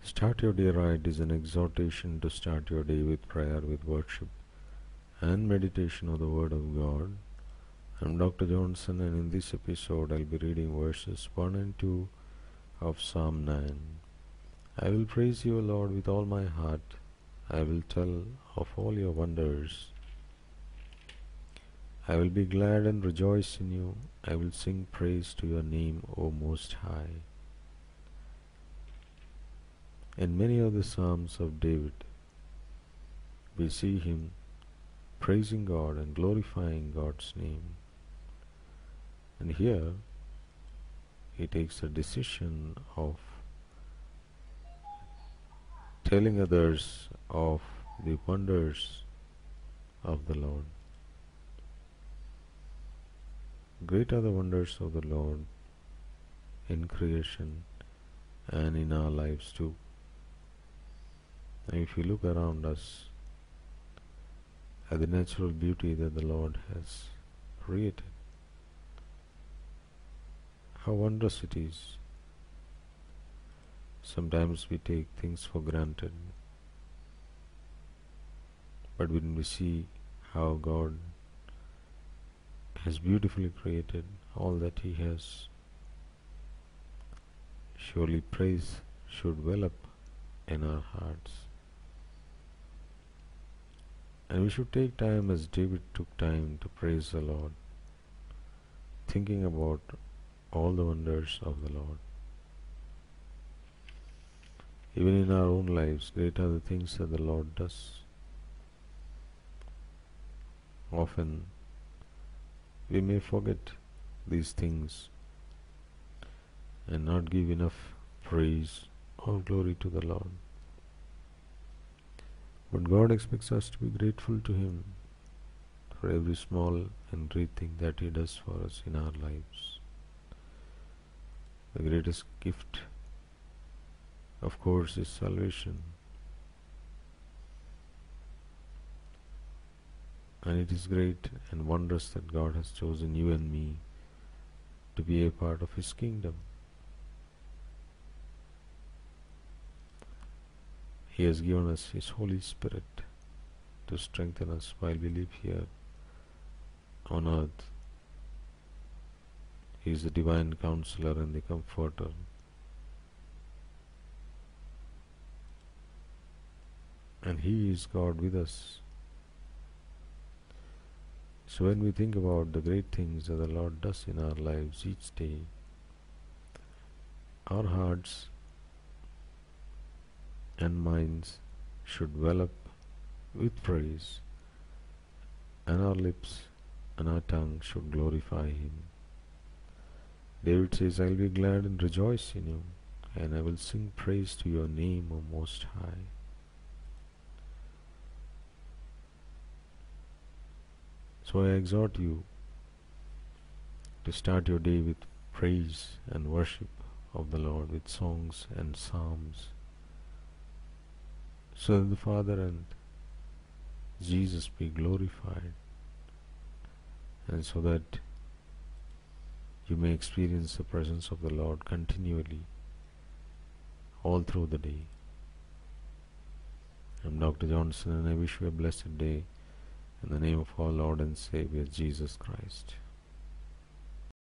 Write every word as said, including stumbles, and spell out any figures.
Start Your Day Right is an exhortation to start your day with prayer, with worship, and meditation of the Word of God. I'm Doctor Johnson, and in this episode I'll be reading verses one and two of Psalm nine. I will praise you, O Lord, with all my heart. I will tell of all your wonders. I will be glad and rejoice in you. I will sing praise to your name, O Most High. In many of the Psalms of David, we see him praising God and glorifying God's name. And here, he takes a decision of telling others of the wonders of the Lord. Great are the wonders of the Lord in creation and in our lives too. And if you look around us at the natural beauty that the Lord has created, how wondrous it is. Sometimes we take things for granted, but when we see how God has beautifully created all that He has, surely praise should well up in our hearts. And we should take time as David took time to praise the Lord, thinking about all the wonders of the Lord. Even in our own lives, great are the things that the Lord does. Often we may forget these things and not give enough praise or glory to the Lord. But God expects us to be grateful to Him for every small and great thing that He does for us in our lives. The greatest gift, of course, is salvation. And it is great and wondrous that God has chosen you and me to be a part of His kingdom. He has given us His Holy Spirit to strengthen us while we live here on earth. He is the divine counselor and the comforter. And He is God with us. So when we think about the great things that the Lord does in our lives each day, our hearts and minds should well up with praise, and our lips and our tongue should glorify Him. David says, I will be glad and rejoice in you, and I will sing praise to your name, O Most High. So I exhort you to start your day with praise and worship of the Lord, with songs and psalms, so that the Father and Jesus be glorified, and so that you may experience the presence of the Lord continually all through the day. I'm Doctor Johnson, and I wish you a blessed day in the name of our Lord and Savior Jesus Christ.